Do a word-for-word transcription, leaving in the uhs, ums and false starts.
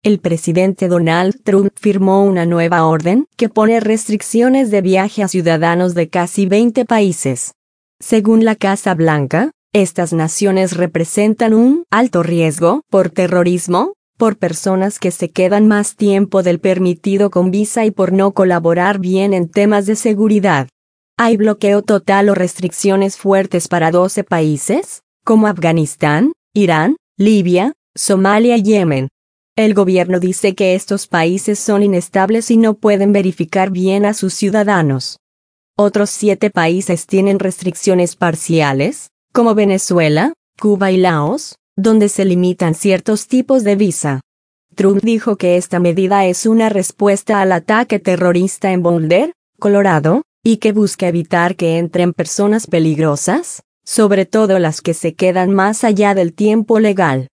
El presidente Donald Trump firmó una nueva orden que pone restricciones de viaje a ciudadanos de casi veinte países. Según la Casa Blanca, estas naciones representan un alto riesgo por terrorismo, por personas que se quedan más tiempo del permitido con visa y por no colaborar bien en temas de seguridad. Hay bloqueo total o restricciones fuertes para doce países, como Afganistán, Irán, Libia, Somalia y Yemen. El gobierno dice que estos países son inestables y no pueden verificar bien a sus ciudadanos. Otros siete países tienen restricciones parciales, como Venezuela, Cuba y Laos, donde se limitan ciertos tipos de visa. Trump dijo que esta medida es una respuesta al ataque terrorista en Boulder, Colorado, y que busca evitar que entren personas peligrosas, sobre todo las que se quedan más allá del tiempo legal.